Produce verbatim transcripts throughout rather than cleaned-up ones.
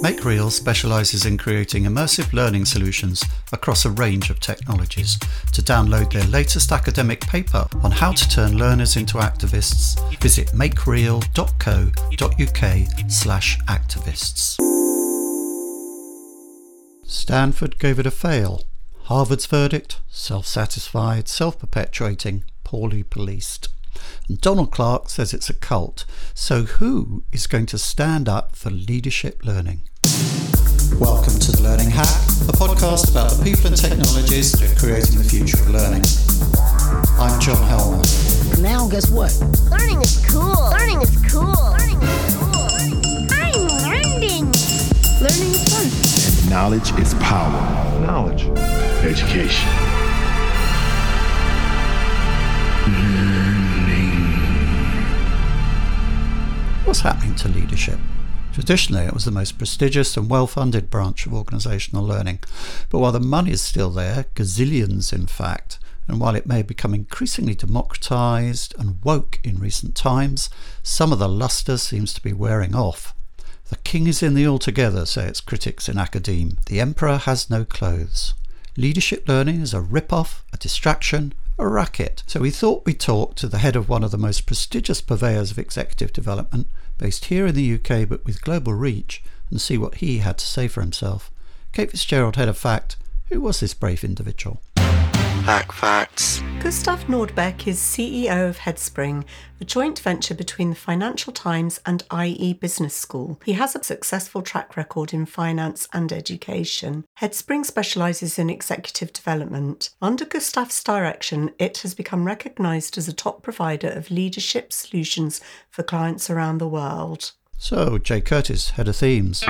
MakeReal specialises in creating immersive learning solutions across a range of technologies. To download their latest academic paper on how to turn learners into activists, visit makereal dot co dot uk slash activists. Stanford gave it a fail. Harvard's verdict: self-satisfied, self-perpetuating, poorly policed. And Donald Clark says it's a cult. So who is going to stand up for leadership learning? Welcome to The Learning Hack, a podcast about the people and technologies that are creating the future of learning. I'm John Helmer. Now guess what? Learning is cool. Learning is cool. Learning is cool. I'm learning. Learning is fun. And knowledge is power. Knowledge. Education. What's happening to leadership? Traditionally, it was the most prestigious and well-funded branch of organisational learning. But while the money is still there, gazillions in fact, and while it may become increasingly democratised and woke in recent times, some of the lustre seems to be wearing off. The king is in the altogether, say its critics in academe. The emperor has no clothes. Leadership learning is a rip-off, a distraction, a racket. So we thought we'd talk to the head of one of the most prestigious purveyors of executive development, based here in the U K but with global reach, and see what he had to say for himself. Kate Fitzgerald, head of FACT. Who was this brave individual? Hack Facts. Gustav Nordbeck is C E O of Headspring, a joint venture between the Financial Times and I E Business School. He has a successful track record in finance and education. Headspring specialises in executive development. Under Gustav's direction, it has become recognised as a top provider of leadership solutions for clients around the world. So, Jay Curtis, head of themes.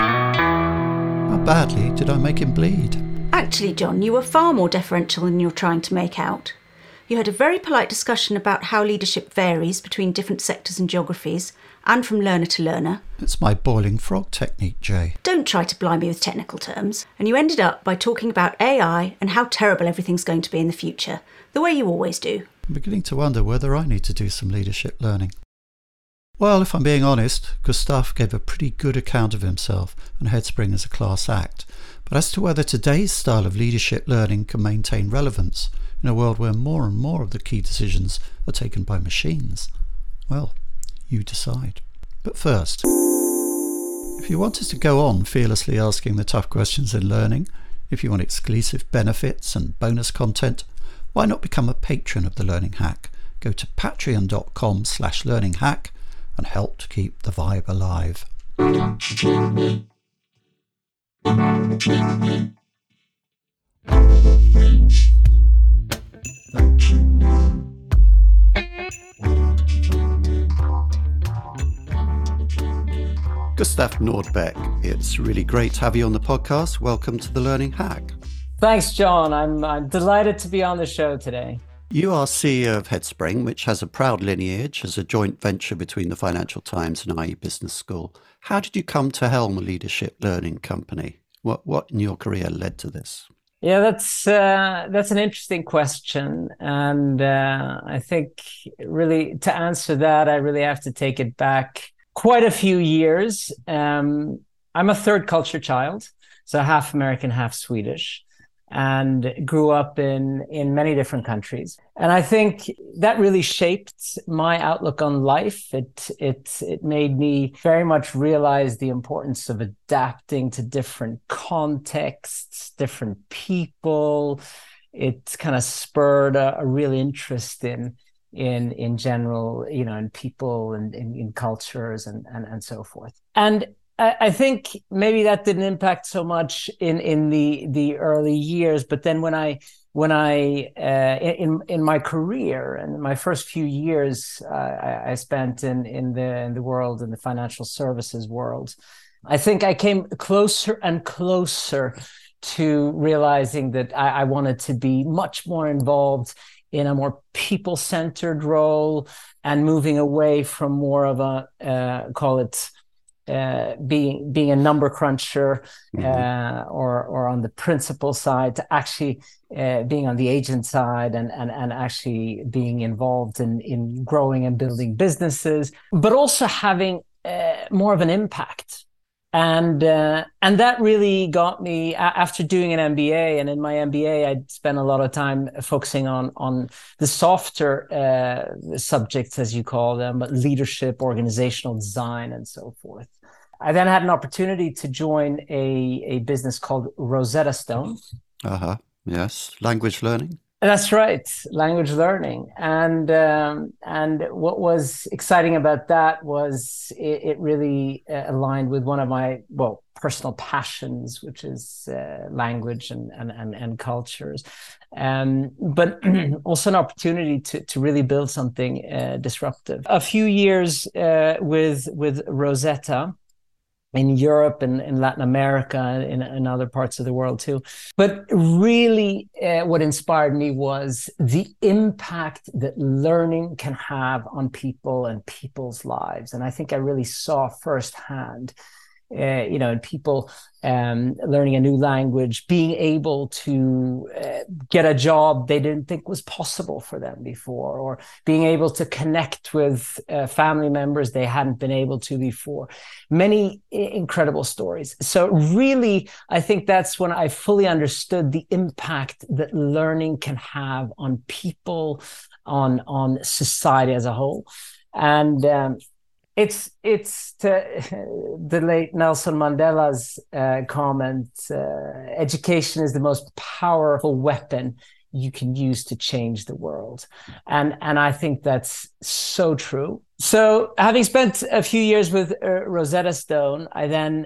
How badly did I make him bleed? Actually, John, you were far more deferential than you're trying to make out. You had a very polite discussion about how leadership varies between different sectors and geographies, and from learner to learner. It's my boiling frog technique, Jay. Don't try to blind me with technical terms. And you ended up by talking about A I and how terrible everything's going to be in the future, the way you always do. I'm beginning to wonder whether I need to do some leadership learning. Well, if I'm being honest, Gustav gave a pretty good account of himself and Headspring as a class act. But as to whether today's style of leadership learning can maintain relevance in a world where more and more of the key decisions are taken by machines, well, you decide. But first, if you want us to go on fearlessly asking the tough questions in learning, if you want exclusive benefits and bonus content, why not become a patron of The Learning Hack? Go to patreon.com slash learning hack and help to keep the vibe alive. Gustav Nordbeck, it's really great to have you on the podcast. Welcome to The Learning Hack. Thanks, John. I'm, I'm delighted to be on the show today. You are C E O of Headspring, which has a proud lineage as a joint venture between the Financial Times and I E Business School. How did you come to helm a leadership learning company? What what in your career led to this? Yeah, that's uh, that's an interesting question. And uh, I think really to answer that, I really have to take it back quite a few years. Um, I'm a third culture child, so half American, half Swedish, and grew up in, in many different countries. And I think that really shaped my outlook on life. It, it, it made me very much realize the importance of adapting to different contexts, different people. It kind of spurred a, a real interest in, in, in general, you know, in people and in, in cultures and, and, and so forth. And I think maybe that didn't impact so much in, in the, the early years, but then when I when I uh, in in my career and my first few years uh, I, I spent in in the in the world in the financial services world, I think I came closer and closer to realizing that I, I wanted to be much more involved in a more people-centered role and moving away from more of a uh, call it. Uh, being being a number cruncher mm-hmm. uh, or or on the principal side to actually uh, being on the agent side and and and actually being involved in in growing and building businesses, but also having uh, more of an impact And uh, and that really got me, after doing an M B A, and in my M B A, I'd spent a lot of time focusing on, on the softer uh, subjects, as you call them, but leadership, organizational design, and so forth. I then had an opportunity to join a, a business called Rosetta Stone. Uh-huh, yes, language learning. That's right, language learning. And um, and what was exciting about that was it, it really uh, aligned with one of my, well, personal passions, which is uh, language and, and, and, and cultures. Um, but also an opportunity to, to really build something uh, disruptive. A few years uh, with, with Rosetta in Europe and in Latin America and in, in other parts of the world too. But really uh, what inspired me was the impact that learning can have on people and people's lives. And I think I really saw firsthand Uh, you know, and people um, learning a new language, being able to uh, get a job they didn't think was possible for them before, or being able to connect with uh, family members they hadn't been able to before. Many incredible stories. So really, I think that's when I fully understood the impact that learning can have on people, on, on society as a whole. And um, It's it's to the late Nelson Mandela's uh, comment, uh, education is the most powerful weapon you can use to change the world. And, and I think that's so true. So having spent a few years with uh, Rosetta Stone, I then,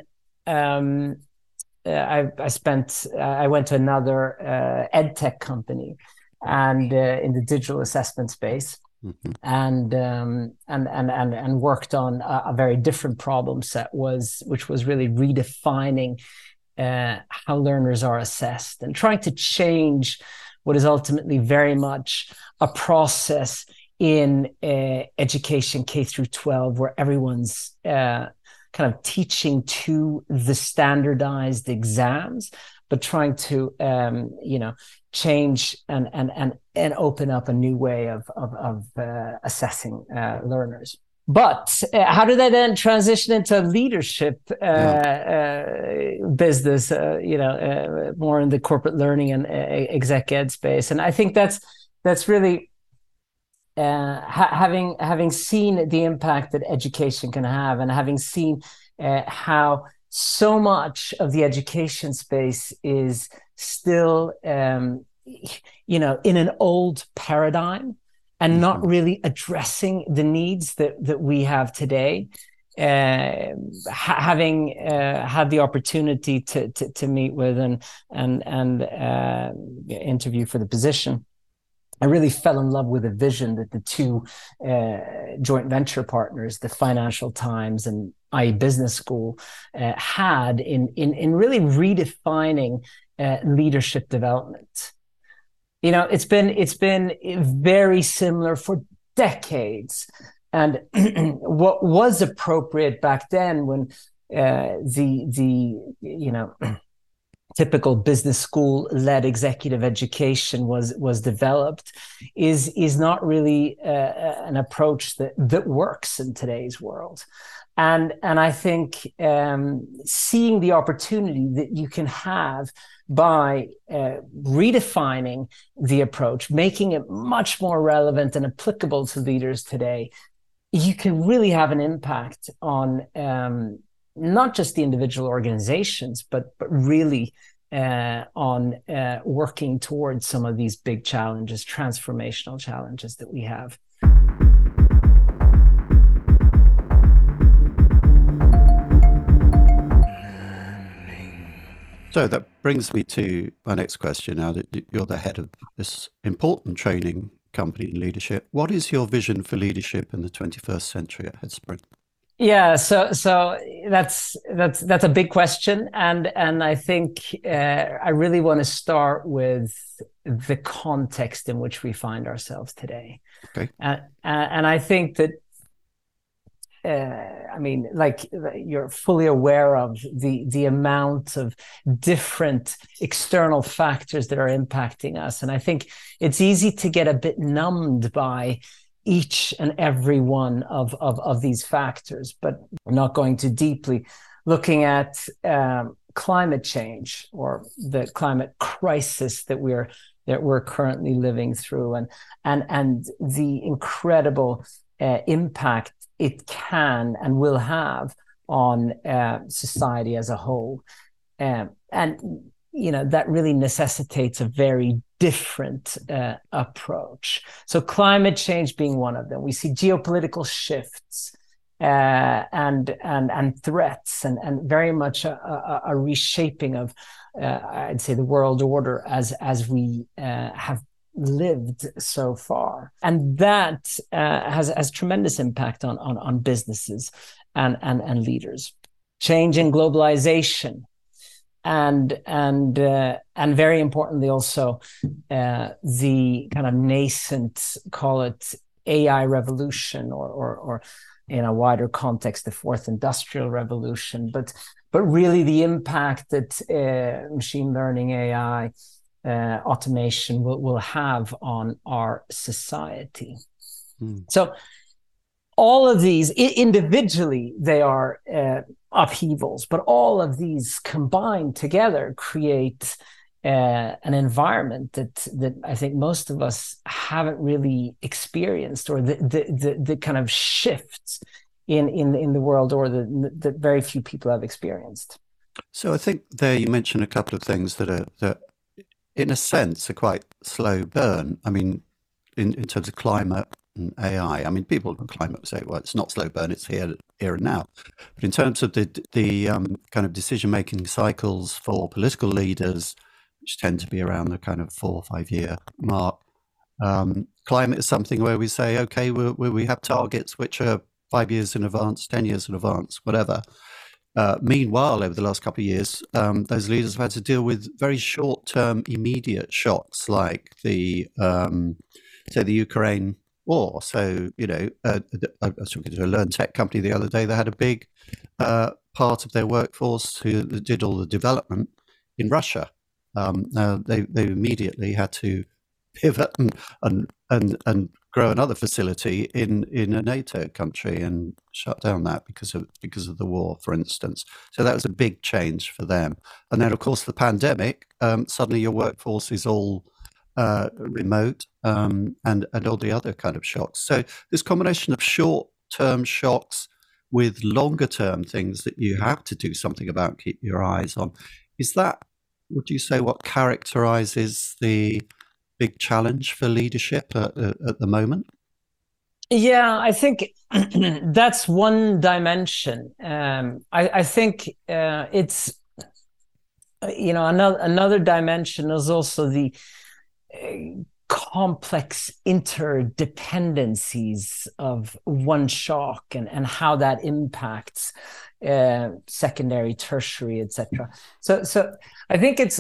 um, uh, I, I spent, uh, I went to another uh, EdTech company and uh, in the digital assessment space. Mm-hmm. And, um, and and and and worked on a, a very different problem set, was which was really redefining uh, how learners are assessed and trying to change what is ultimately very much a process in uh, education K through twelve, where everyone's uh, kind of teaching to the standardized exams, but trying to um, you know change and and and and open up a new way of of, of uh, assessing uh, learners. But uh, how did I then transition into leadership uh, yeah. uh, business? Uh, you know, uh, more in the corporate learning and uh, exec ed space, and I think that's that's really uh, ha- having having seen the impact that education can have, and having seen uh, how so much of the education space is still, um, you know, in an old paradigm and mm-hmm. not really addressing the needs that, that we have today. Uh, ha- having uh, had the opportunity to, to to meet with and and and uh, interview for the position, I really fell in love with the vision that the two uh, joint venture partners, the Financial Times and I E Business School, uh, had in, in, in really redefining uh, leadership development. You know, it's been it's been very similar for decades. And what was appropriate back then, when uh, the the you know typical business school led executive education was was developed, is is not really uh, an approach that that works in today's world. And and I think um, seeing the opportunity that you can have by uh, redefining the approach, making it much more relevant and applicable to leaders today, you can really have an impact on um, not just the individual organizations, but but really uh, on uh, working towards some of these big challenges, transformational challenges that we have. So that brings me to my next question. Now that you're the head of this important training company in leadership, what is your vision for leadership in the twenty-first century at Headspring? Yeah, so so that's that's that's a big question, and and I think uh, I really want to start with the context in which we find ourselves today. Okay, and uh, and I think that. Uh, I mean, like you're fully aware of the the amount of different external factors that are impacting us. And I think it's easy to get a bit numbed by each and every one of, of, of these factors, but we're not going too deeply. looking at um, climate change or the climate crisis that we're that we're currently living through, and and and the incredible uh, impact it can and will have on uh, society as a whole, um, and you know that really necessitates a very different uh, approach. So climate change being one of them, we see geopolitical shifts uh, and and and threats, and and very much a, a, a reshaping of, uh, I'd say, the world order as as we uh, have lived so far, and that uh, has has tremendous impact on on, on businesses and, and and leaders. Change in globalization, and and uh, and very importantly also uh, the kind of nascent, call it A I revolution, or or or in a wider context, the fourth industrial revolution, but but really the impact that uh, machine learning, A I, uh, automation will, will have on our society. Mm. So all of these, individually, they are uh, upheavals, but all of these combined together create uh, an environment that that I think most of us haven't really experienced, or the the the, the kind of shifts in in in the world, or the that very few people have experienced. So I think there you mentioned a couple of things that are that, in a sense, are quite slow burn. I mean, in, in terms of climate and A I. I mean, people in climate say, well, it's not slow burn, it's here here and now. But in terms of the the um, kind of decision making cycles for political leaders, which tend to be around the kind of four or five year mark, um, climate is something where we say, okay, we we have targets which are five years in advance, ten years in advance, whatever. Uh, meanwhile, over the last couple of years, um, those leaders have had to deal with very short-term, immediate shocks, like the, um, say, the Ukraine war. So, you know, uh, I was talking to a Learn Tech company the other day. They had a big uh, part of their workforce who did all the development in Russia. Um, now, they they immediately had to pivot and and and, and grow another facility in, in a NATO country and shut down that because of because of the war, for instance. So that was a big change for them. And then, of course, the pandemic. Um, suddenly, your workforce is all uh, remote, um, and and all the other kind of shocks. So this combination of short-term shocks with longer-term things that you have to do something about, keep your eyes on. Is that, would you say, what characterizes the big challenge for leadership at, at the moment? Yeah, I think that's one dimension. Um, I, I think uh, it's, you know, another another dimension is also the uh, complex interdependencies of one shock, and, and how that impacts uh, secondary, tertiary, et cetera. So, so I think it's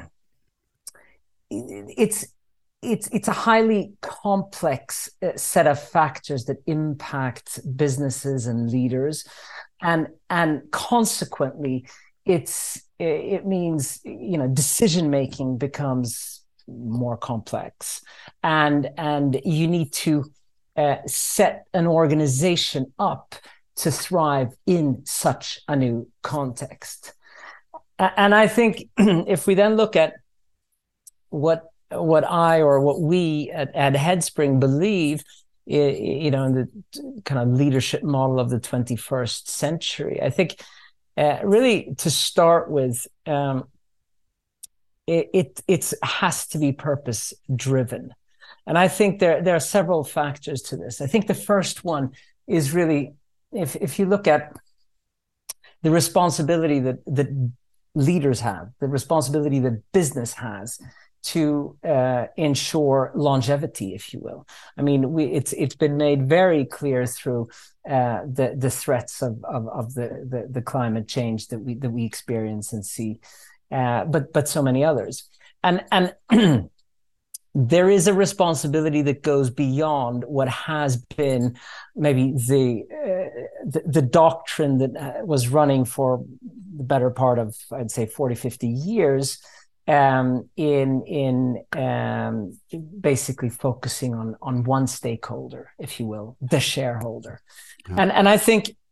it's. It's it's a highly complex uh, set of factors that impact businesses and leaders, and and consequently, it's it means you know decision making becomes more complex, and and you need to uh, set an organization up to thrive in such a new context. And I think if we then look at what what I or what we at, at Headspring believe, you know, in the kind of leadership model of the twenty-first century, I think uh, really to start with, um, it, it it's has to be purpose driven. And I think there, there are several factors to this. I think the first one is really, if, if you look at the responsibility that, that leaders have, the responsibility that business has, to uh, ensure longevity, if you will. I mean, we, it's it's been made very clear through uh, the the threats of of, of the, the the climate change that we that we experience and see, uh, but but so many others. And and there is a responsibility that goes beyond what has been maybe the uh, the, the doctrine that was running for the better part of, I'd say, forty, fifty years. Um, in in um, basically focusing on on one stakeholder, if you will, the shareholder, yeah. and and I think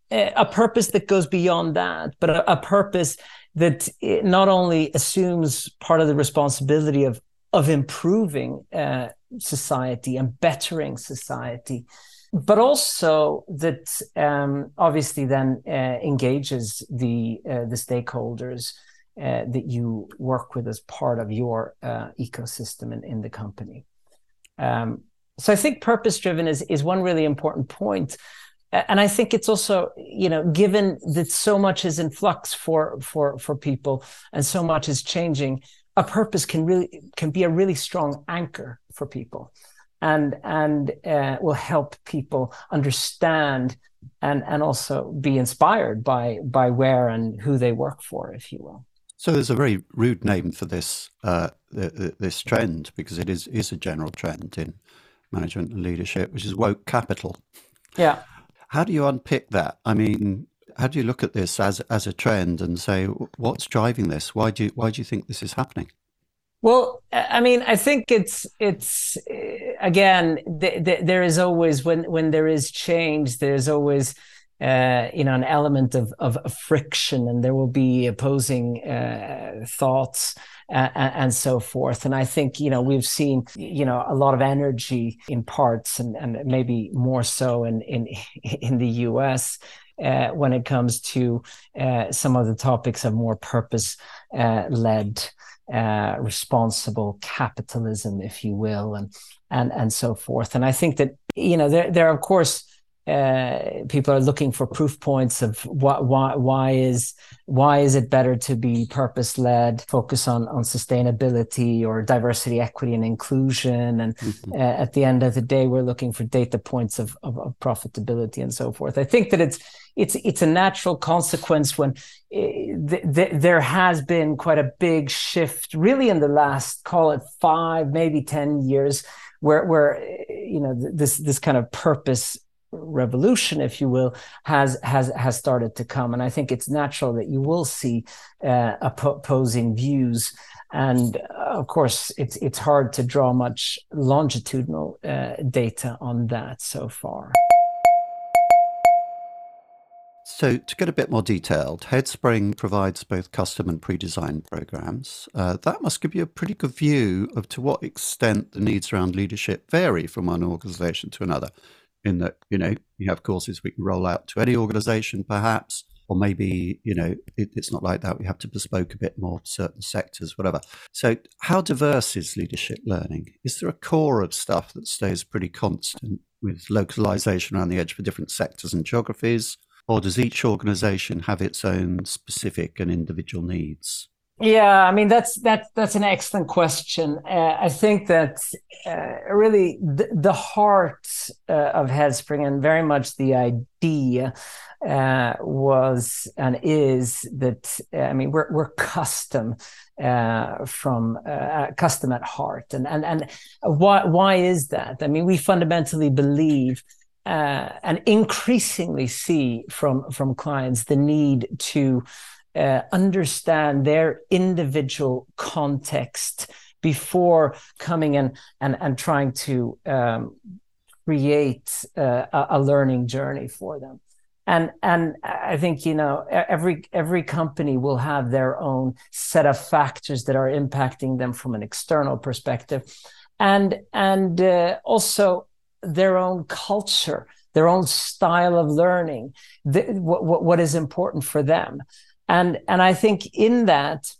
a purpose that goes beyond that, but a, a purpose that not only assumes part of the responsibility of of improving uh, society and bettering society, but also that um, obviously then uh, engages the uh, the stakeholders uh, that you work with as part of your uh, ecosystem in, in the company. Um, so I think purpose-driven is is one really important point. And I think it's also, you know, given that so much is in flux for for for people and so much is changing, a purpose can really can be a really strong anchor for people, and and uh, will help people understand and and also be inspired by by where and who they work for, if you will. So there's a very rude name for this uh, this trend, because it is is a general trend in management and leadership, which is woke capital. Yeah. How do you unpick that? I mean, how do you look at this as as a trend and say, what's driving this? Why do you why do you think this is happening? Well, I mean, I think it's it's again, th- th- there is always when when there is change, there's always uh, you know an element of of friction, and there will be opposing uh, thoughts uh, and so forth. And I think you know we've seen you know a lot of energy in parts, and and maybe more so in in in the U S uh, when it comes to uh, some of the topics of more purpose uh, led. Uh, responsible capitalism, if you will, and and and so forth. And I think that you know there there of course uh, people are looking for proof points of why why why is why is it better to be purpose led, focus on on sustainability or diversity, equity, and inclusion. And mm-hmm. uh, at the end of the day, we're looking for data points of, of of profitability and so forth. I think that it's it's it's a natural consequence when th- th- there has been quite a big shift, really, in the last, call it five, maybe ten years, where where you know this this kind of purpose revolution, if you will, has has has started to come. And I think it's natural that you will see uh, opposing views. And uh, of course, it's it's hard to draw much longitudinal uh, data on that so far. So to get a bit more detailed, Headspring provides both custom and pre-designed programs. Uh, that must give you a pretty good view of to what extent the needs around leadership vary from one organization to another. In that, you know, you have courses we can roll out to any organization, perhaps, or maybe, you know, it, it's not like that. We have to bespoke a bit more to certain sectors, whatever. So how diverse is leadership learning? Is there a core of stuff that stays pretty constant with localization around the edge for different sectors and geographies? Or does each organization have its own specific and individual needs? Yeah, I mean, that's that's that's an excellent question. Uh, I think that uh, really the, the heart uh, of Headspring, and very much the idea uh, was and is that, uh, I mean, we're we're custom uh, from uh, custom at heart. And, and, and why, why is that? I mean, we fundamentally believe Uh, and increasingly see from from clients the need to uh, understand their individual context before coming in and, and trying to um, create uh, a, a learning journey for them. And and I think, you know, every every company will have their own set of factors that are impacting them from an external perspective, and and uh, also their own culture, their own style of learning, the, what, what is important for them. And and I think in that,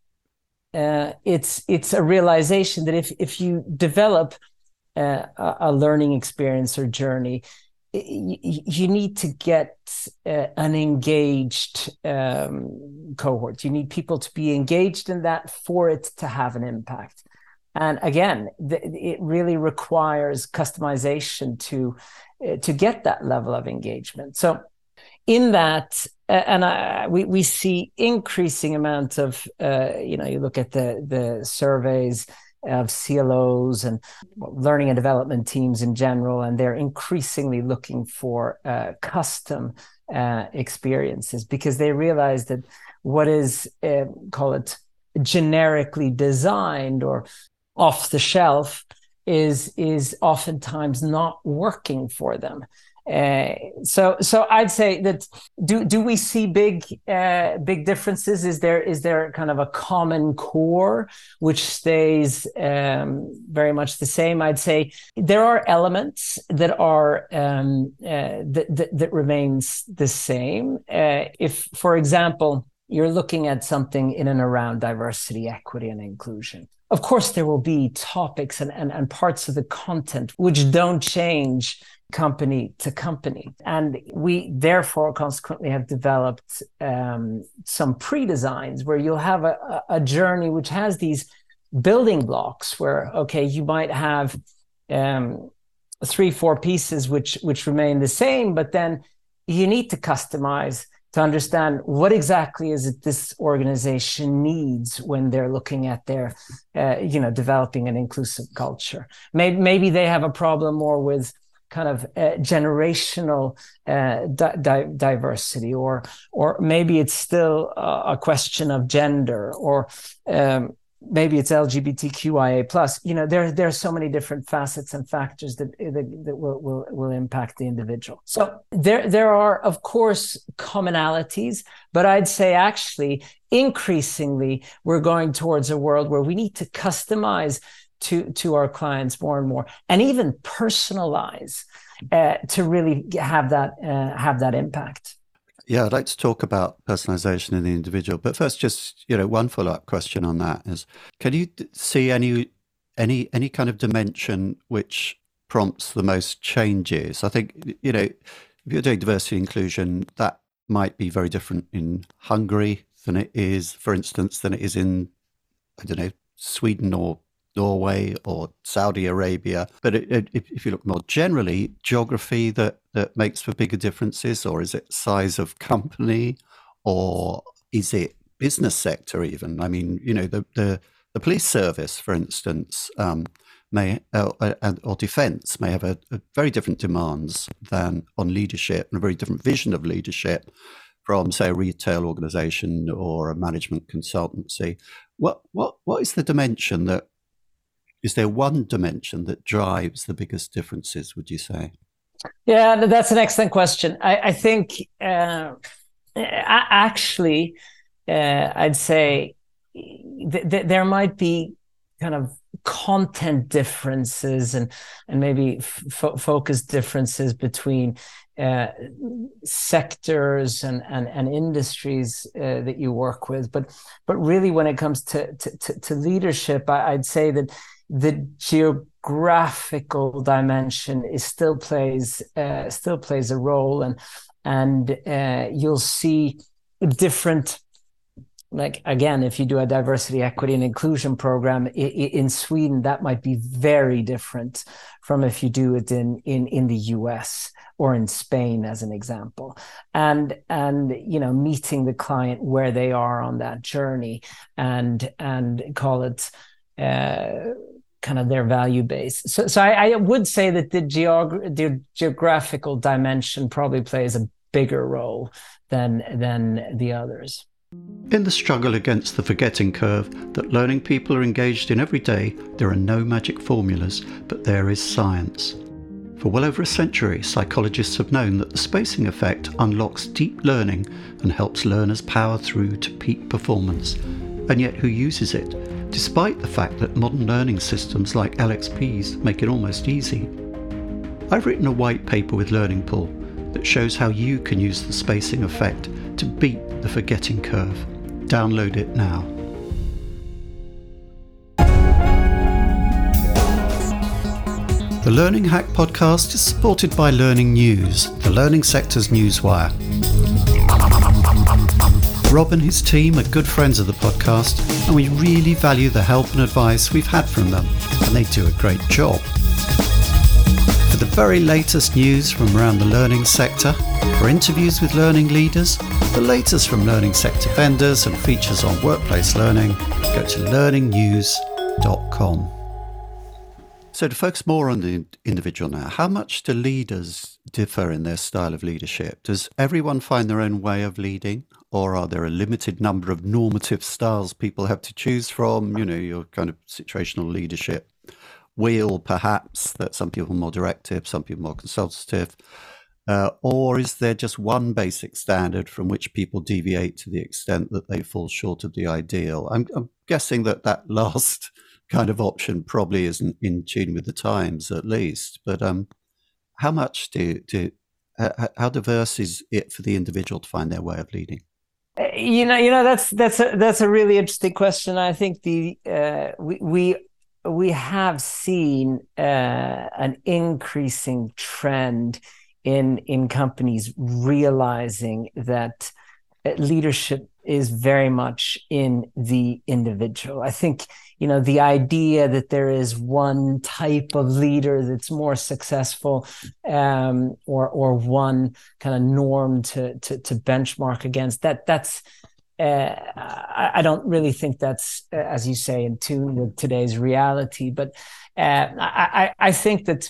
uh, it's it's a realization that if, if you develop uh, a, a learning experience or journey, you, you need to get uh, an engaged um, cohort. You need people to be engaged in that for it to have an impact. And again, th- it really requires customization to uh, to get that level of engagement. So in that, uh, and I, we, we see increasing amounts of, uh, you know, you look at the, the surveys of C L Os and learning and development teams in general, and they're increasingly looking for uh, custom uh, experiences, because they realize that what is, uh, call it, generically designed or off the shelf is is oftentimes not working for them. Uh, so, so I'd say that do do we see big uh, big differences? Is there is there kind of a common core which stays um, very much the same? I'd say there are elements that are um, uh, that, that that remains the same. Uh, if, for example, you're looking at something in and around diversity, equity, and inclusion. Of course, there will be topics and, and, and parts of the content which don't change company to company. And we therefore consequently have developed um, some pre-designs where you'll have a, a journey which has these building blocks where, okay, you might have um, three, four pieces which, which remain the same, but then you need to customize to understand what exactly is it this organization needs when they're looking at their, uh, you know, developing an inclusive culture. Maybe, maybe they have a problem more with kind of uh, generational uh, di- di- diversity, or or maybe it's still a, a question of gender, or um, maybe it's L G B T Q I A plus. You know, there there are so many different facets and factors that that, that will, will will impact the individual. So there there are of course commonalities, but I'd say actually increasingly we're going towards a world where we need to customize to to our clients more and more, and even personalize uh, to really have that uh, have that impact. Yeah, I'd like to talk about personalization in the individual, but first, just you know, one follow-up question on that is: can you see any any any kind of dimension which prompts the most changes? I think you know, if you're doing diversity and inclusion, that might be very different in Hungary than it is, for instance, than it is in I don't know Sweden or Norway or Saudi Arabia. But it, it, if you look more generally, geography that, that makes for bigger differences, or is it size of company, or is it business sector even? I mean, you know, the, the, the police service, for instance, um, may uh, uh, or defence may have a, a very different demands than on leadership, and a very different vision of leadership from, say, a retail organisation or a management consultancy. What what what is the dimension that Is there one dimension that drives the biggest differences, would you say? Yeah, that's an excellent question. I, I think uh, actually, uh, I'd say th- th- there might be kind of content differences and and maybe f- focus differences between uh, sectors and, and, and industries uh, that you work with. But but really, when it comes to, to, to leadership, I, I'd say that the geographical dimension is still plays uh, still plays a role, and and uh, you'll see different. Like again, if you do a diversity, equity, and inclusion program in, in Sweden, that might be very different from if you do it in in in the U S or in Spain, as an example. And and you know, meeting the client where they are on that journey, and and call it. Uh, kind of their value base. So, so I, I would say that the, geog- the geographical dimension probably plays a bigger role than than the others. In the struggle against the forgetting curve that learning people are engaged in every day, there are no magic formulas, but there is science. For well over a century, psychologists have known that the spacing effect unlocks deep learning and helps learners power through to peak performance. And yet, who uses it? Despite the fact that modern learning systems like L X Ps make it almost easy. I've written a white paper with Learning Pool that shows how you can use the spacing effect to beat the forgetting curve. Download it now. The Learning Hack podcast is supported by Learning News, the learning sector's newswire. Rob and his team are good friends of the podcast, and we really value the help and advice we've had from them, and they do a great job. For the very latest news from around the learning sector, for interviews with learning leaders, the latest from learning sector vendors, and features on workplace learning, go to learning news dot com. So to focus more on the individual now, how much do leaders differ in their style of leadership? Does everyone find their own way of leading? Or are there a limited number of normative styles people have to choose from? You know, your kind of situational leadership wheel, perhaps, that some people are more directive, some people more consultative. Uh, or is there just one basic standard from which people deviate to the extent that they fall short of the ideal? I'm, I'm guessing that that last kind of option probably isn't in tune with the times, at least. But um, how much do, do uh, how diverse is it for the individual to find their way of leading? You know, you know that's that's a that's a really interesting question. I think the uh, we we we have seen uh, an increasing trend in in companies realizing that leadership is very much in the individual. I think, you know, the idea that there is one type of leader that's more successful, um, or or one kind of norm to to, to benchmark against, that that's uh, I, I don't really think that's, uh, as you say, in tune with today's reality. But uh, I, I think that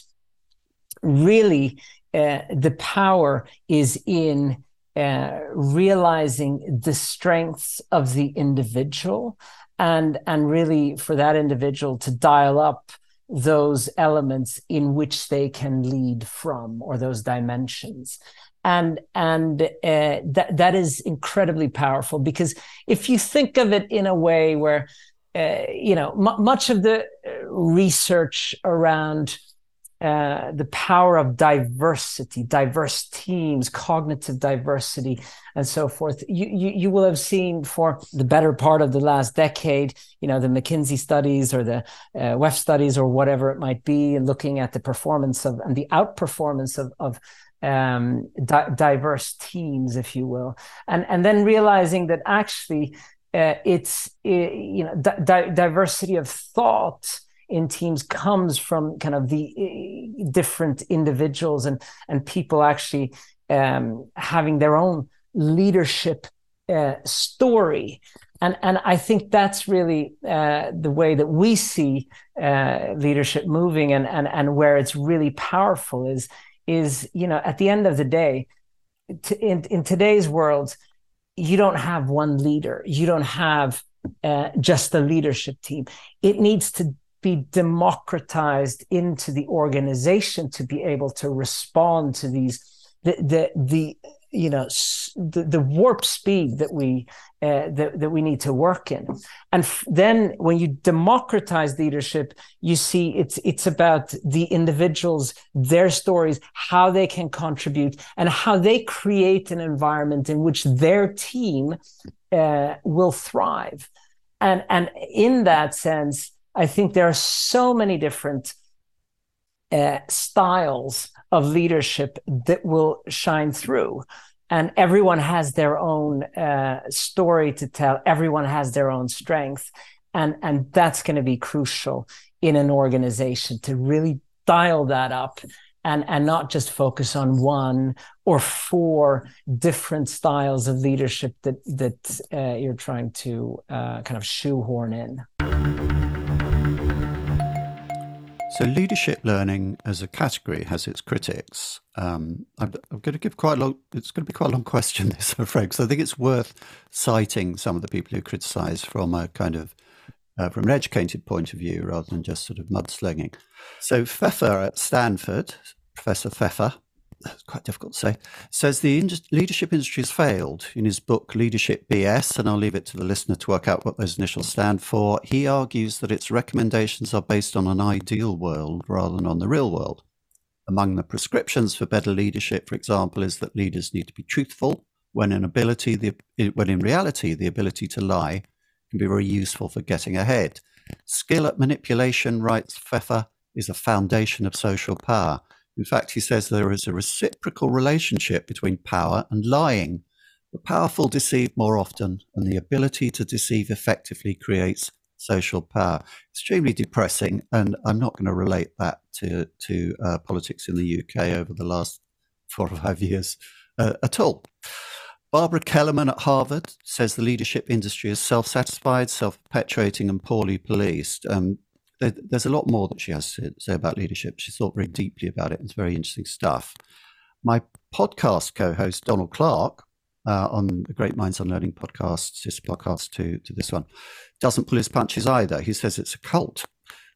really Uh, the power is in uh, realizing the strengths of the individual, and and really for that individual to dial up those elements in which they can lead from, or those dimensions. And and uh, that that is incredibly powerful, because if you think of it in a way where, uh, you know, m- much of the research around Uh, the power of diversity, diverse teams, cognitive diversity, and so forth. You, you you will have seen for the better part of the last decade, you know, the McKinsey studies or the uh, W E F studies or whatever it might be, and looking at the performance of and the outperformance of of um, di- diverse teams, if you will, and and then realizing that actually uh, it's uh, you know di- di- diversity of thought in teams comes from kind of the different individuals and and people actually um, having their own leadership uh, story, and and I think that's really uh, the way that we see uh, leadership moving, and and and where it's really powerful is is you know, at the end of the day, t- in in today's world, you don't have one leader, you don't have uh, just a leadership team. It needs to be democratized into the organization to be able to respond to these the the, the you know the, the warp speed that we uh, that, that we need to work in. And f- then when you democratize leadership, you see it's it's about the individuals, their stories, how they can contribute, and how they create an environment in which their team uh, will thrive. And and in that sense, I think there are so many different uh, styles of leadership that will shine through, and everyone has their own uh, story to tell. Everyone has their own strength, and and that's going to be crucial in an organization to really dial that up, and and not just focus on one or four different styles of leadership that that uh, you're trying to uh, kind of shoehorn in. So leadership learning as a category has its critics. Um, I'm, I'm going to give quite a long, it's going to be quite a long question, this, I'm afraid, because I think it's worth citing some of the people who criticise from a kind of, uh, from an educated point of view rather than just sort of mudslinging. So Pfeffer at Stanford, Professor Pfeffer, that's quite difficult to say, says the ind- leadership industry has failed. In his book, Leadership B S, and I'll leave it to the listener to work out what those initials stand for, he argues that its recommendations are based on an ideal world rather than on the real world. Among the prescriptions for better leadership, for example, is that leaders need to be truthful, when in, ability, the, when in reality, the ability to lie can be very useful for getting ahead. Skill at manipulation, writes Pfeffer, is a foundation of social power. In fact, he says there is a reciprocal relationship between power and lying. The powerful deceive more often, and the ability to deceive effectively creates social power. Extremely depressing, and I'm not going to relate that to, to uh, politics in the U K over the last four or five years uh, at all. Barbara Kellerman at Harvard says the leadership industry is self-satisfied, self-perpetuating, and poorly policed. Um, There's a lot more that she has to say about leadership. She's thought very deeply about it. It's very interesting stuff. My podcast co-host, Donald Clark, uh, on the Great Minds on Learning podcast, sister podcast to, to this one, doesn't pull his punches either. He says it's a cult.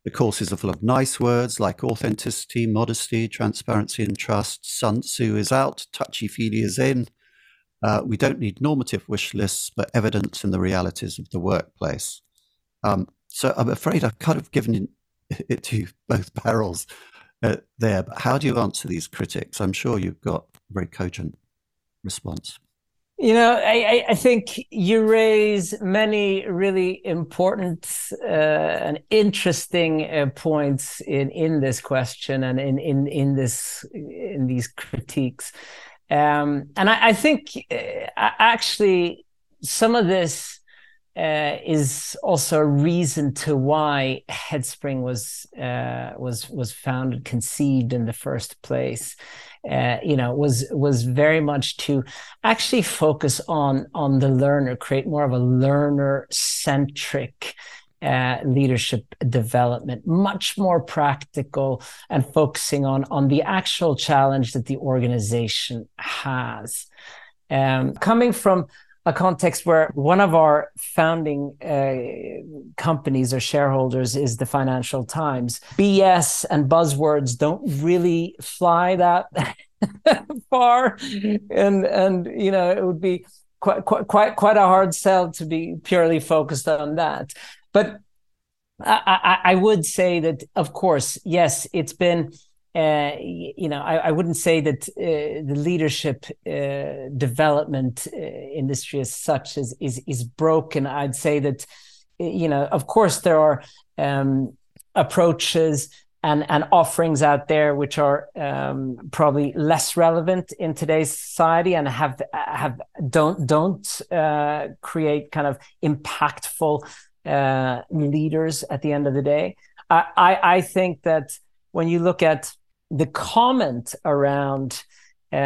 The courses are full of nice words like authenticity, modesty, transparency, and trust. Sun Tzu is out, touchy-feely is in. Uh, we don't need normative wish lists, but evidence in the realities of the workplace. Um, so I'm afraid I've kind of given it to both barrels uh, there. But how do you answer these critics? I'm sure you've got a very cogent response. You know, I, I think you raise many really important uh, and interesting uh, points in, in this question and in, in, in this in these critiques. Um, and I, I think uh, actually some of this uh, is also a reason to why Headspring was uh, was was founded, conceived in the first place. Uh, you know, was was very much to actually focus on on the learner, create more of a learner-centric uh, leadership development, much more practical and focusing on on the actual challenge that the organization has. Um, coming from a context where one of our founding uh, companies or shareholders is the Financial Times, B S and buzzwords don't really fly that far, and and you know it would be quite quite quite quite a hard sell to be purely focused on that. But I, I, I would say that, of course, yes, it's been. Uh, you know, I, I wouldn't say that uh, the leadership uh, development uh, industry as such is, is is broken. I'd say that, you know, of course there are um, approaches and, and offerings out there which are um, probably less relevant in today's society and have have don't don't uh, create kind of impactful uh, leaders at the end of the day. I, I I think that when you look at the comment around, uh,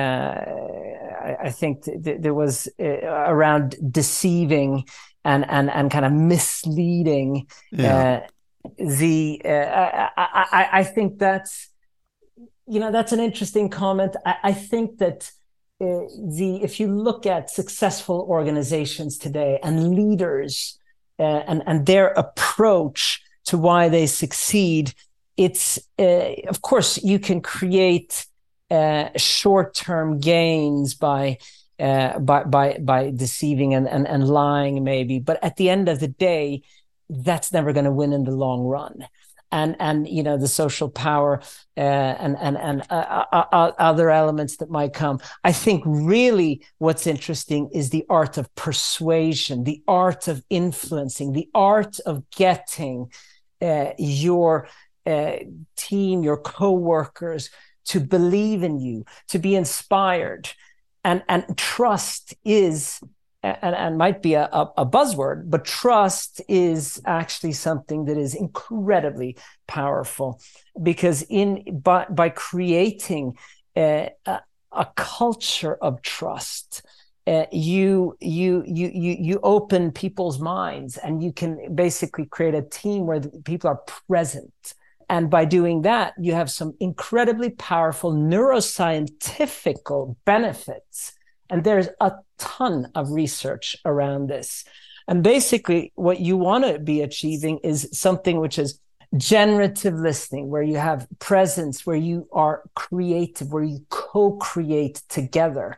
I, I think th- th- there was uh, around deceiving and and and kind of misleading. Yeah. Uh, the uh, I, I I think that's you know that's an interesting comment. I, I think that uh, the if you look at successful organizations today and leaders uh, and and their approach to why they succeed. It's, uh, of course, you can create uh, short-term gains by, uh, by by by deceiving and, and, and lying, maybe. But at the end of the day, that's never going to win in the long run. And and you know the social power uh, and and and uh, uh, other elements that might come. I think really what's interesting is the art of persuasion, the art of influencing, the art of getting uh, your Uh, team, your co-workers to believe in you, to be inspired. And, and trust is, and, and might be a, a buzzword, but trust is actually something that is incredibly powerful because in by, by creating a, a, a culture of trust, Uh, you you you you you open people's minds and you can basically create a team where the people are present. And by doing that, you have some incredibly powerful neuroscientific benefits. And there's a ton of research around this. And basically, what you want to be achieving is something which is generative listening, where you have presence, where you are creative, where you co-create together.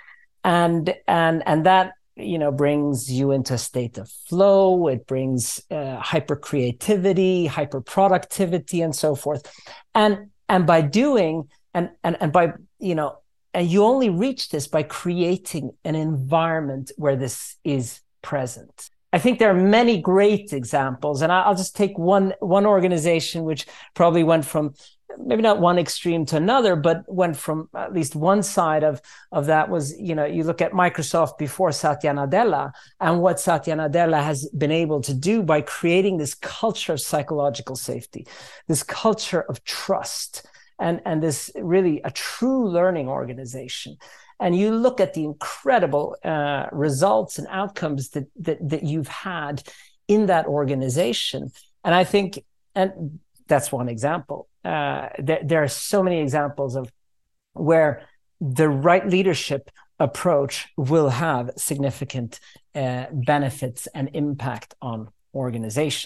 And and and that you know, brings you into a state of flow. It brings uh, hyper creativity, hyper productivity, and so forth. And and by doing and and and by you know, and you only reach this by creating an environment where this is present. I think there are many great examples, and I'll just take one one organization which probably went from maybe not one extreme to another, but went from at least one side of, of that was, you know, you look at Microsoft before Satya Nadella and what Satya Nadella has been able to do by creating this culture of psychological safety, this culture of trust, and, and this really a true learning organization. And you look at the incredible uh, results and outcomes that, that that you've had in that organization. And I think, and that's one example. Uh, there, there are so many examples of where the right leadership approach will have significant uh, benefits and impact on organizations.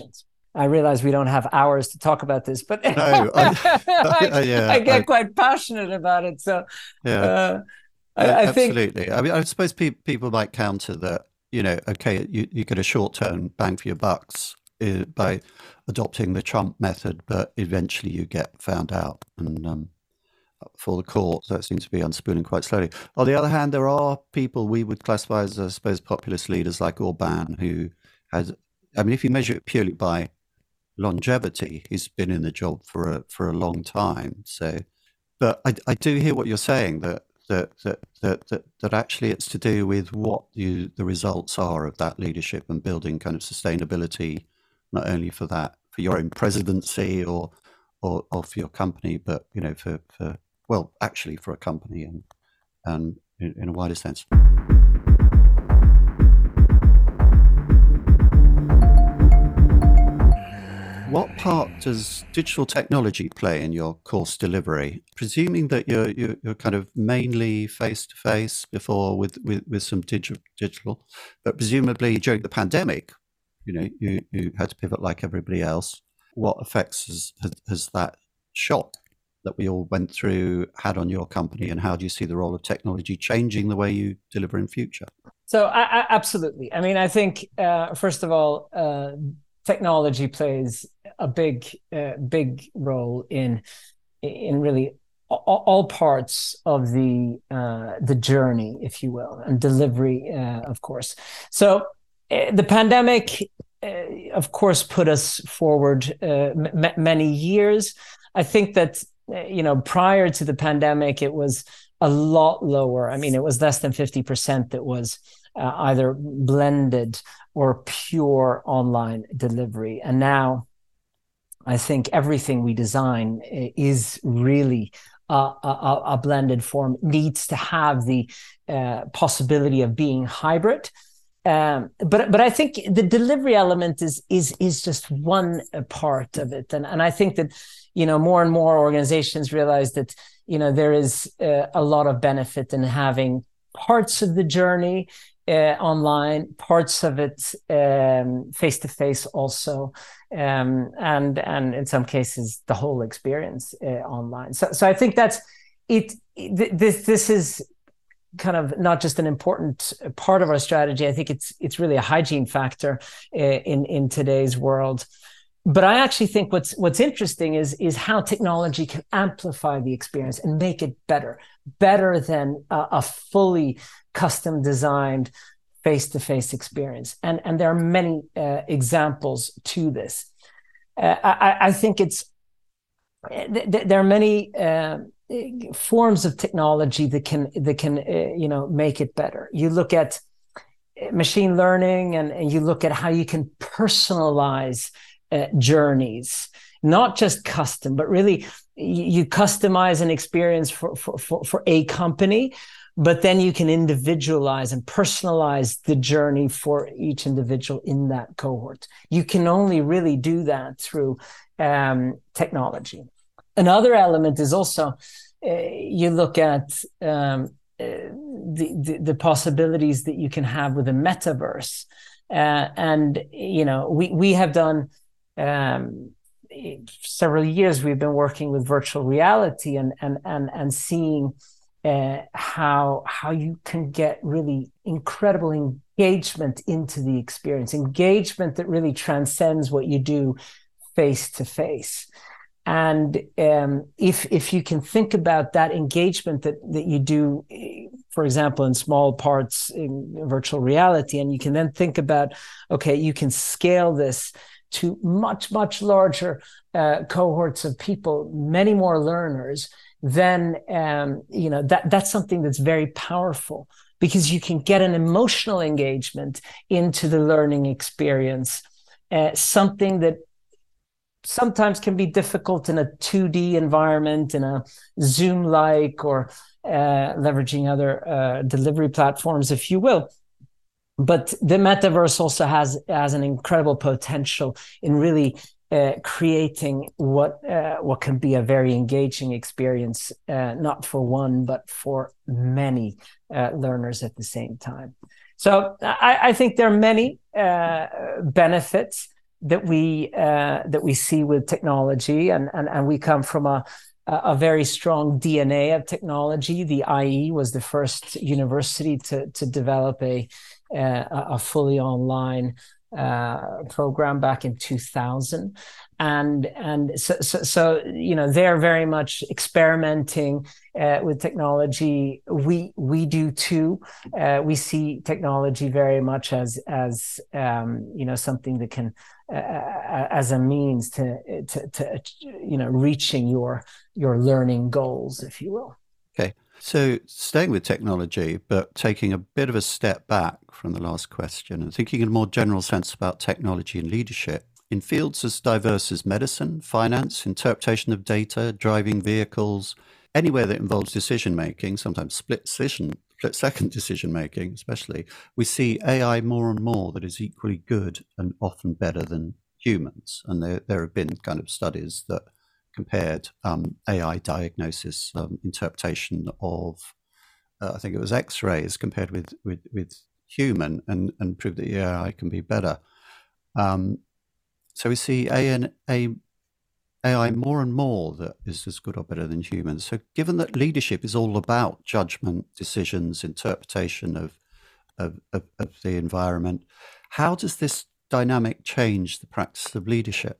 I realize we don't have hours to talk about this, but no, I, I, yeah, I get I, quite passionate about it. So yeah, uh, I, yeah, I absolutely. think, I mean, I suppose pe- people might counter that. You know, okay, you, you get a short-term bang for your bucks uh, by adopting the Trump method, but eventually you get found out and um, for the court. That seems to be unspooling quite slowly. On the other hand, there are people we would classify as, I suppose, populist leaders like Orban, who has. I mean, if you measure it purely by longevity, he's been in the job for a for a long time. So, but I, I do hear what you're saying, that that that that that, that actually it's to do with what you, the results are of that leadership and building kind of sustainability, not only for that, for your own presidency or or, or for your company, but you know, for, for well, actually for a company and and in, in a wider sense. What part does digital technology play in your course delivery? Presuming that you're you're, you're kind of mainly face to face before with, with, with some digi- digital, but presumably during the pandemic, you know, you, you had to pivot like everybody else. What effects has, has, has that shock that we all went through had on your company, and how do you see the role of technology changing the way you deliver in future? So I, I, absolutely. I mean, I think uh, first of all, uh, technology plays a big, uh, big role in in really all, all parts of the uh, the journey, if you will, and delivery, uh, of course. So uh, the pandemic, uh, of course, put us forward uh, m- many years. I think that uh, you know, prior to the pandemic, it was a lot lower. I mean, it was less than fifty percent that was uh, either blended or pure online delivery. And now I think everything we design is really a, a, a blended form, needs to have the uh, possibility of being hybrid. Um, but but I think the delivery element is is is just one part of it. And, and I think that, you know, more and more organizations realize that, you know, there is uh, a lot of benefit in having parts of the journey Uh, online, parts of it um, face-to-face also, um, and and in some cases the whole experience uh, online. So, so I think that's it. Th- this this is kind of not just an important part of our strategy. I think it's it's really a hygiene factor uh, in in today's world. But I actually think what's what's interesting is is how technology can amplify the experience and make it better, better than a, a fully custom designed face-to-face experience. And and there are many uh, examples to this. Uh, I, I think it's th- there are many uh, forms of technology that can that can uh, you know, make it better. You look at machine learning, and, and you look at how you can personalize Uh, journeys, not just custom, but really you, you customize an experience for, for, for, for a company, but then you can individualize and personalize the journey for each individual in that cohort. You can only really do that through um, technology. Another element is also, uh, you look at um, uh, the, the, the possibilities that you can have with a metaverse. Uh, and, you know, we, we have done Um, several years we've been working with virtual reality and and and and seeing uh, how how you can get really incredible engagement into the experience, engagement that really transcends what you do face to face. And um, if if you can think about that engagement that that you do, for example, in small parts in virtual reality, and you can then think about, okay, you can scale this to much, much larger uh, cohorts of people, many more learners, then um, you know, that that's something that's very powerful, because you can get an emotional engagement into the learning experience, uh, something that sometimes can be difficult in a two D environment, in a Zoom-like, or uh, leveraging other uh, delivery platforms, if you will. But the metaverse also has has an incredible potential in really uh, creating what uh, what can be a very engaging experience, uh, not for one, but for many uh, learners at the same time. So I, I think there are many uh, benefits. that we uh, that we see with technology, and and and we come from a a very strong D N A of technology. The I E was the first university to to develop a a fully online uh, program back in two thousand, and and so, so so you know they're very much experimenting uh, with technology. We we do too. Uh, we see technology very much as as um, you know something that can uh, as a means to, to to you know reaching your your learning goals, if you will. Okay. So staying with technology, but taking a bit of a step back from the last question and thinking in a more general sense about technology and leadership, in fields as diverse as medicine, finance, interpretation of data, driving vehicles, anywhere that involves decision-making, sometimes split decision, split-second decision-making especially, we see A I more and more that is equally good and often better than humans. And there, there have been kind of studies that compared um, A I diagnosis, um, interpretation of, uh, I think it was X-rays compared with with, with human, and, and proved that A I can be better. Um, so we see A I, A I more and more that is as good or better than humans. So given that leadership is all about judgment, decisions, interpretation of of, of, of the environment, how does this dynamic change the practice of leadership?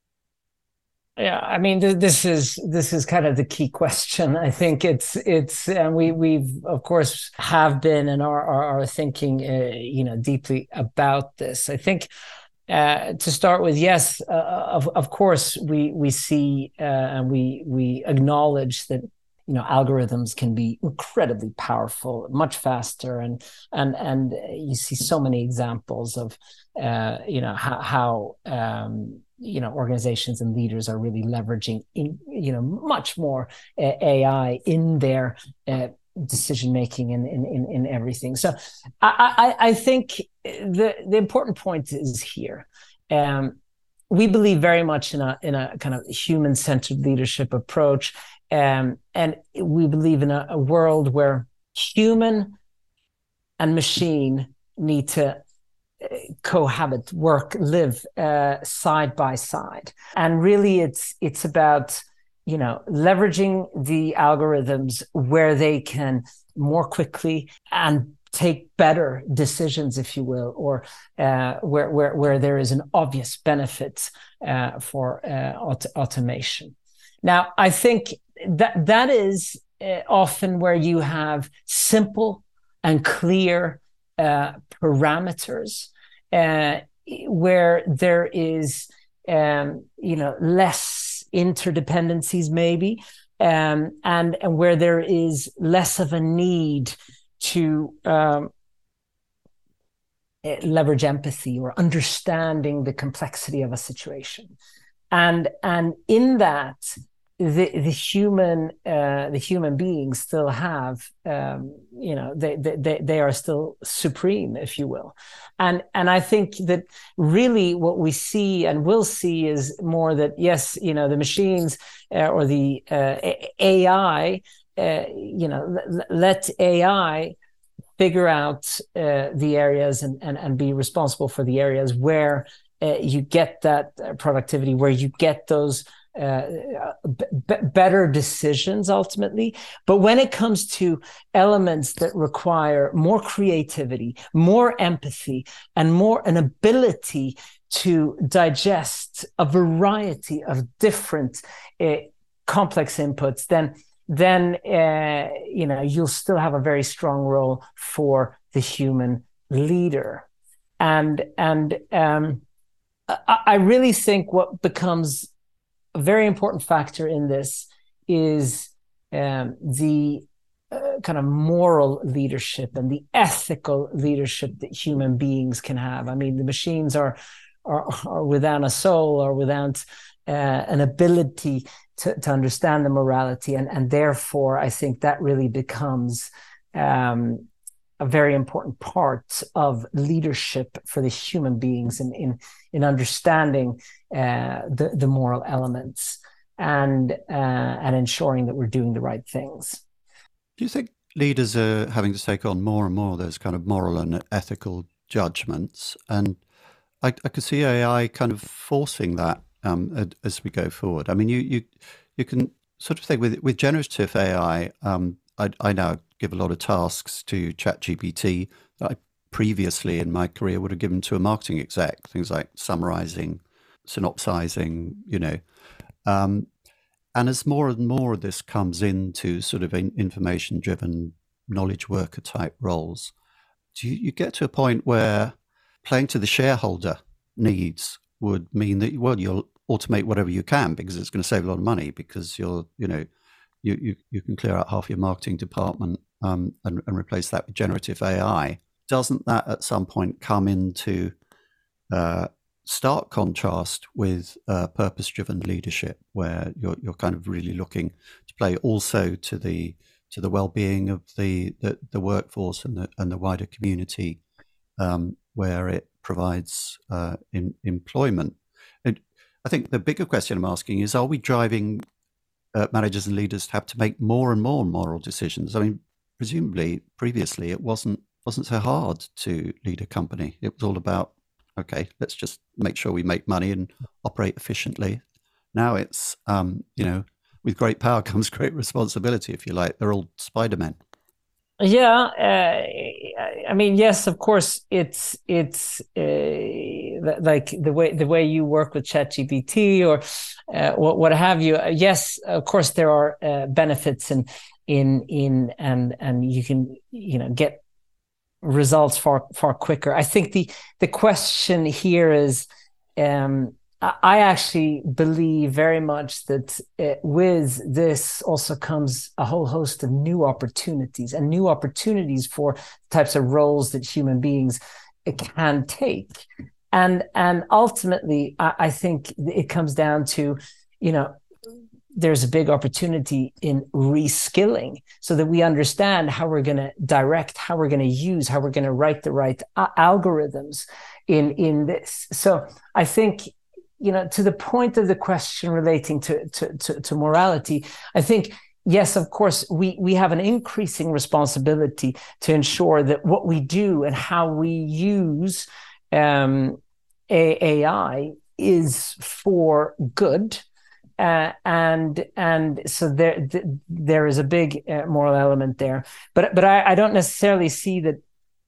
Yeah, I mean, th- this is this is kind of the key question. I think it's it's and we we've of course have been and are are, are thinking uh, you know deeply about this. I think uh, to start with, yes, uh, of of course we we see uh, and we we acknowledge that you know algorithms can be incredibly powerful, much faster, and and and you see so many examples of uh, you know how how. Um, you know, organizations and leaders are really leveraging, in, you know, much more uh, A I in their uh, decision making and in, in in everything. So, I, I I think the the important point is here. Um, we believe very much in a in a kind of human centered leadership approach, um, and we believe in a, a world where human and machine need to cohabit, work, live uh, side by side. And really it's it's about, you know, leveraging the algorithms where they can more quickly and take better decisions, if you will, or uh, where, where, where there is an obvious benefit uh, for uh, aut- automation. Now, I think that that is uh, often where you have simple and clear uh, parameters, uh, where there is, um, you know, less interdependencies maybe, um, and, and where there is less of a need to um, leverage empathy or understanding the complexity of a situation. And, and in that, the the human uh, the human beings still have um, you know they, they they are still supreme, if you will, and and I think that really what we see and will see is more that yes, you know the machines uh, or the uh, A I uh, you know l- let A I figure out uh, the areas and, and and be responsible for the areas where uh, you get that productivity, where you get those Uh, b- better decisions ultimately. But when it comes to elements that require more creativity, more empathy, and more an ability to digest a variety of different uh, complex inputs, then then uh, you know you'll still have a very strong role for the human leader. And and um, I, I really think what becomes a very important factor in this is um, the uh, kind of moral leadership and the ethical leadership that human beings can have. I mean, the machines are are, are without a soul or without uh, an ability to, to understand the morality, and and therefore, I think that really becomes um, a very important part of leadership for the human beings in in, in understanding uh, the the moral elements and uh, and ensuring that we're doing the right things. Do you think leaders are having to take on more and more those kind of moral and ethical judgments? And I, I could see A I kind of forcing that um, as we go forward. I mean, you you you can sort of think with with generative A I. Um, I, I now give a lot of tasks to ChatGPT that I previously in my career would have given to a marketing exec. Things like summarizing, synopsizing, you know. Um, and as more and more of this comes into sort of information-driven knowledge worker type roles, do you, you get to a point where playing to the shareholder needs would mean that, well, you'll automate whatever you can because it's going to save a lot of money because you're, you know, you you, you can clear out half your marketing department um, and, and replace that with generative A I. Doesn't that at some point come into uh, stark contrast with uh, purpose-driven leadership, where you're you're kind of really looking to play also to the to the well-being of the the, the workforce and the and the wider community, um, where it provides uh, in, employment. And I think the bigger question I'm asking is: are we driving uh, managers and leaders to have to make more and more moral decisions? I mean, presumably previously it wasn't wasn't so hard to lead a company. It was all about, okay, let's just make sure we make money and operate efficiently. Now it's, um, you know, with great power comes great responsibility, if you like. They're all Spider-Men. Yeah, uh, I mean, yes, of course, it's it's uh, like the way the way you work with ChatGPT or uh, what what have you. Yes, of course, there are uh, benefits in in in and and you can you know get results far far quicker. I think the the question here is, um, I actually believe very much that uh, with this also comes a whole host of new opportunities and new opportunities for types of roles that human beings can take. And and ultimately, I, I think it comes down to, you know, there's a big opportunity in reskilling so that we understand how we're going to direct, how we're going to use, how we're going to write the right uh, algorithms in, in this. So I think, you know, to the point of the question relating to, to, to, to morality, I think, yes, of course, we, we have an increasing responsibility to ensure that what we do and how we use um, A I is for good. Uh, and and so there th- there is a big uh, moral element there, but but I, I don't necessarily see that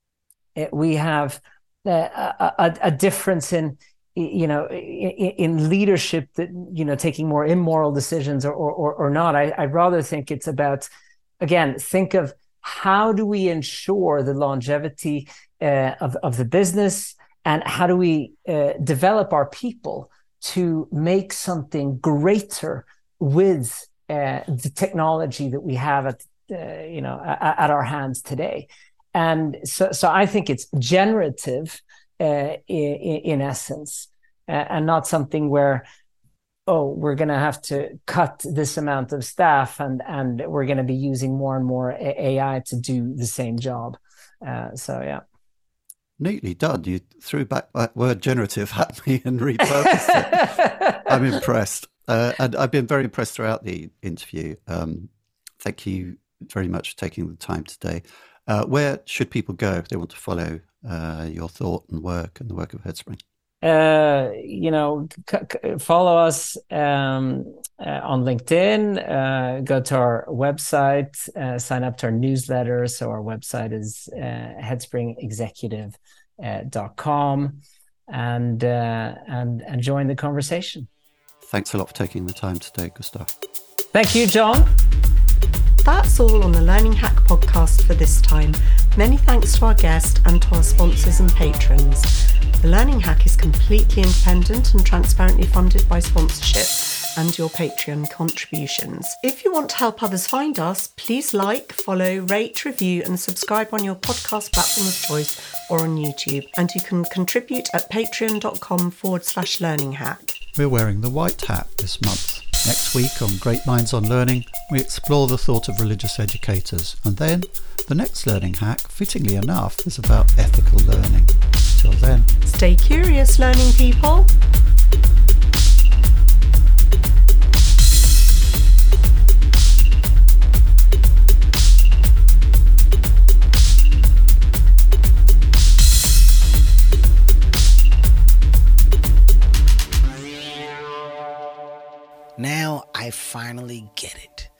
it, we have uh, a, a, a difference in you know in, in leadership that you know taking more immoral decisions or or, or not. I I rather think it's about, again, think of how do we ensure the longevity uh, of of the business, and how do we uh, develop our people to make something greater with uh, the technology that we have at uh, you know at, at our hands today. And so, so I think it's generative uh, in, in essence, uh, and not something where, oh, we're going to have to cut this amount of staff and and we're going to be using more and more A I to do the same job. Uh, so yeah. Neatly done. You threw back that word generative at me and repurposed it. I'm impressed. Uh, and I've been very impressed throughout the interview. Um, thank you very much for taking the time today. Uh, where should people go if they want to follow uh, your thought and work and the work of Headspring? Uh, you know, c- c- follow us um, uh, on LinkedIn, uh, go to our website, uh, sign up to our newsletter. So our website is uh, headspring executive dot com, and, uh, and, and join the conversation. Thanks a lot for taking the time today, Gustav. Thank you, John. That's all on the Learning Hack podcast for this time. Many thanks to our guest and to our sponsors and patrons. The Learning Hack is completely independent and transparently funded by sponsorship and your Patreon contributions. If you want to help others find us, please like, follow, rate, review and subscribe on your podcast platform of choice or on YouTube. And you can contribute at patreon.com forward slash learning hack. We're wearing the white hat this month. Next week on Great Minds on Learning, we explore the thought of religious educators. And then the next Learning Hack, fittingly enough, is about ethical learning. Till then, stay curious, learning people. now I finally get it.